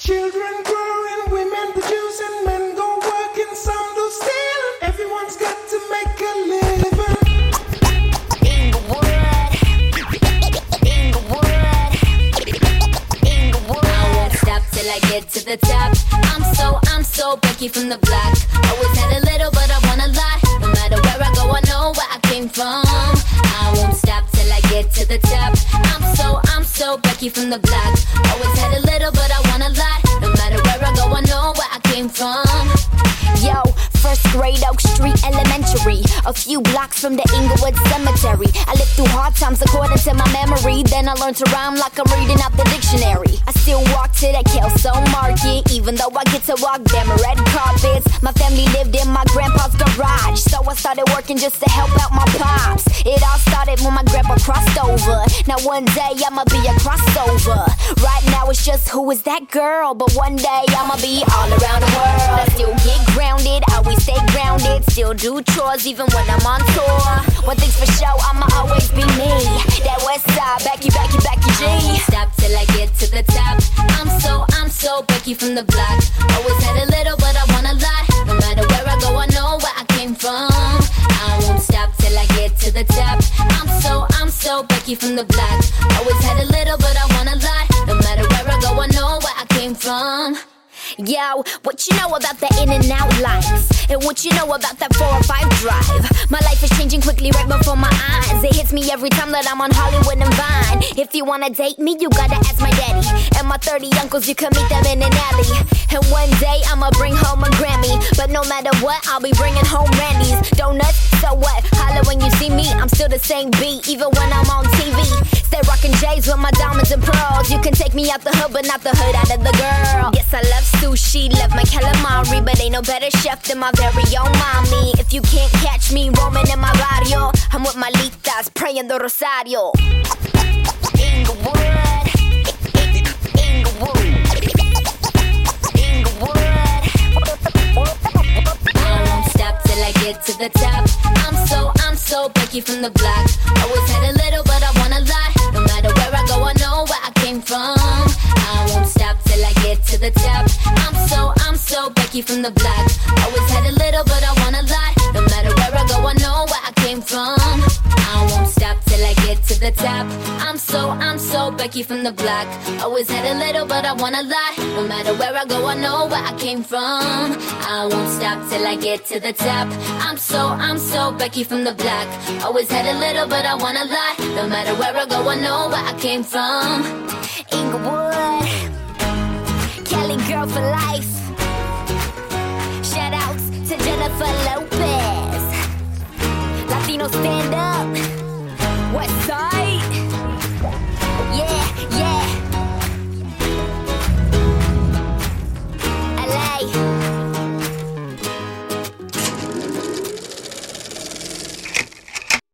Children growing, women producing, men go working, some do stealing. Everyone's got to make a living. Inglewood, Inglewood, Inglewood. I won't stop till I get to the top. I'm so Becky from the block. Always had a little, but I want a lot. No matter where I go, I know where I came from. I won't stop till I get to the top. I'm so Becky from the block. Always had a little, but I want a lot. No matter where I go, I know where I came from. Yo, first grade, Oak Street Elementary, a few blocks from the Inglewood Cemetery. I lived through hard times according to my memory. Then I learned to rhyme like I'm reading out the dictionary. I still walk to the Kelso Market, even though I get to walk them red carpets. My family lived in my grandpa's garage, so I started working just to help out my pops. It all started when my grandpa crossed over. Now one day I'ma be a crossover. Right now it's just who is that girl, but one day I'ma be all around the world. I still get grounded, always stay grounded. Still do chores even when I'm on tour. One thing's for sure, I'ma always be me. That west side, Becky G. Stop till I get to the top. I'm so Becky from the block. Always had a little, but I want a lot. No matter where I go, I know where I came from. I won't stop till I get to the top. I'm so Becky from the block. Always had a little, but I want a lot. No matter where I go, I know where I came from. Yo, what you know about the in and out life? And what you know about that 405 drive? My life is changing quickly right before my eyes. It hits me every time that I'm on Hollywood and Vine. If you wanna date me, you gotta ask my daddy. And my 30 uncles, you can meet them in an alley. And one day, I'ma bring home a Grammy. But no matter what, I'll be bringing home Randy's. Donuts, so what? Holla when you see me, I'm still the same beat, even when I'm on TV. Stay rockin' J's with my diamonds and pearls. You can take me out the hood, but not the hood out of the girl. Yes, I love sushi, love my calamari, but ain't no better chef than my very own mommy. If you can't catch me roaming in my barrio, I'm with my litas praying the rosario. Inglewood, Inglewood, Inglewood. I won't stop till I get to the top. I'm so Becky from the block. Always had a little, but I want a lot. No matter where I go, I know where I came from. I won't stop till I get to the top. I'm so Becky from the block. Always had a little, but I want a lot. No matter where I go, I know where I came from. I won't stop till I get to the top. I'm so Becky from the block. Always had a little, but I want a lot. No matter where I go, I know where I came from. I won't stop till I get to the top. I'm so Becky from the block. Always had a little, but I want a lot. No matter where I go, I know where I came from. Inglewood, Kelly girl for life. Shout outs to Jennifer Lopez.